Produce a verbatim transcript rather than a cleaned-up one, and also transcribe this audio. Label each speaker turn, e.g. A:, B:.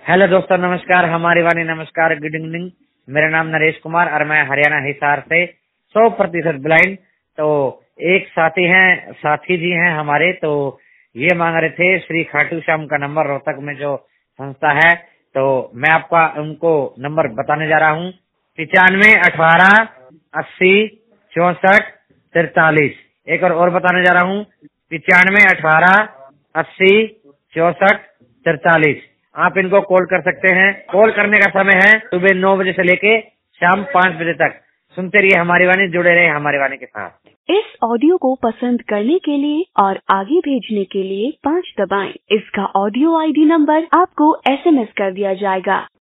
A: Hello दोस्तों, नमस्कार। हमारी वाणी नमस्कार, गुड इवनिंग। मेरा नाम नरेश कुमार और मैं हरियाणा हिसार से सौ प्रतिशत ब्लाइंड। तो एक साथी हैं, साथी जी हैं हमारे, तो ये मांग रहे थे श्री खाटू श्याम का नंबर, रोहतक में जो संस्था है। तो मैं आपका उनको नंबर बताने जा रहा हूँ, पिचानवे अठारह अस्सी चौसठ तिरतालीस। एक और, और बताने जा रहा हूँ, पिचानवे अठारह अस्सी चौसठ तिरतालीस। आप इनको कॉल कर सकते हैं। कॉल करने का समय है सुबह नौ बजे से लेके शाम पाँच बजे तक। सुनते रहिए हमारी वाणी, जुड़े रहे हमारी वाणी के साथ।
B: इस ऑडियो को पसंद करने के लिए और आगे भेजने के लिए पाँच दबाएं। इसका ऑडियो आईडी नंबर आपको एसएमएस कर दिया जाएगा।